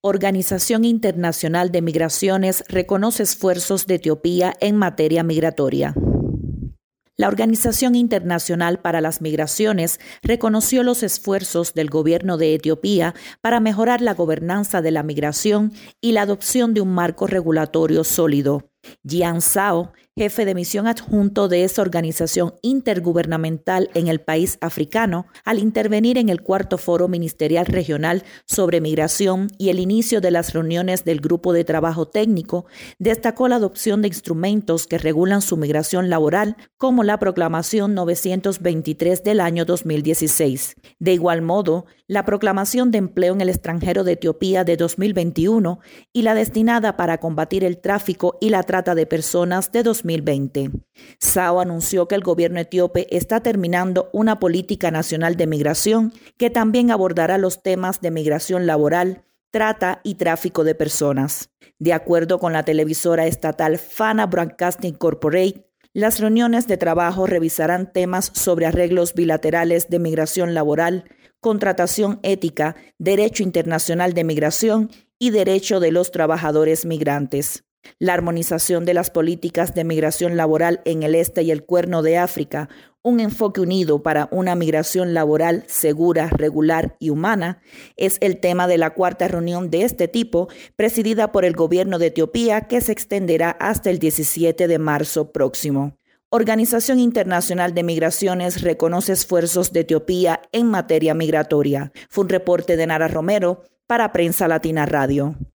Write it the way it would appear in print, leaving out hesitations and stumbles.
Organización Internacional de Migraciones reconoce esfuerzos de Etiopía en materia migratoria. La Organización Internacional para las Migraciones reconoció los esfuerzos del gobierno de Etiopía para mejorar la gobernanza de la migración y la adopción de un marco regulatorio sólido. Jian Sao, jefe de misión adjunto de esa organización intergubernamental en el país africano, al intervenir en el cuarto foro ministerial regional sobre migración y el inicio de las reuniones del grupo de trabajo técnico, destacó la adopción de instrumentos que regulan su migración laboral, como la Proclamación 923 del año 2016. De igual modo, la Proclamación de Empleo en el extranjero de Etiopía de 2021 y la destinada para combatir el tráfico y la trata de personas de 2020. Sao anunció que el gobierno etíope está terminando una política nacional de migración que también abordará los temas de migración laboral, trata y tráfico de personas. De acuerdo con la televisora estatal Fana Broadcasting Corporate, las reuniones de trabajo revisarán temas sobre arreglos bilaterales de migración laboral, contratación ética, derecho internacional de migración y derecho de los trabajadores migrantes. La armonización de las políticas de migración laboral en el este y el Cuerno de África, un enfoque unido para una migración laboral segura, regular y humana, es el tema de la cuarta reunión de este tipo, presidida por el gobierno de Etiopía, que se extenderá hasta el 17 de marzo próximo. Organización Internacional de Migraciones reconoce esfuerzos de Etiopía en materia migratoria. Fue un reporte de Nara Romero para Prensa Latina Radio.